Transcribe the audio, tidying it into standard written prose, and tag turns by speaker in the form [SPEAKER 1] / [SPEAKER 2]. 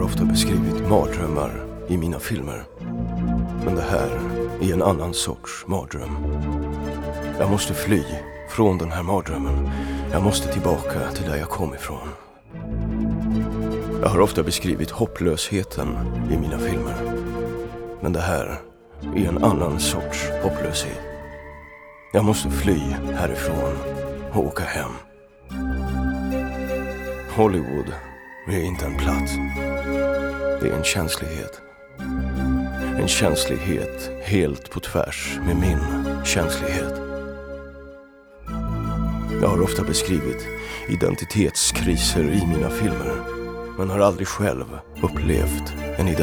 [SPEAKER 1] ofta beskrivit mardrömmar i mina filmer. Men det här är en annan sorts mardröm. Jag måste fly från den här mardrömmen. Jag måste tillbaka till där jag kom ifrån. Jag har ofta beskrivit hopplösheten i mina filmer. Men det här är en annan sorts hopplöshet. Jag måste fly härifrån och åka hem. Hollywood är inte en plats. Det är en känslighet. En känslighet helt på tvärs med min känslighet. Jag har ofta beskrivit identitetskriser i mina filmer, men har aldrig själv upplevt en identitet.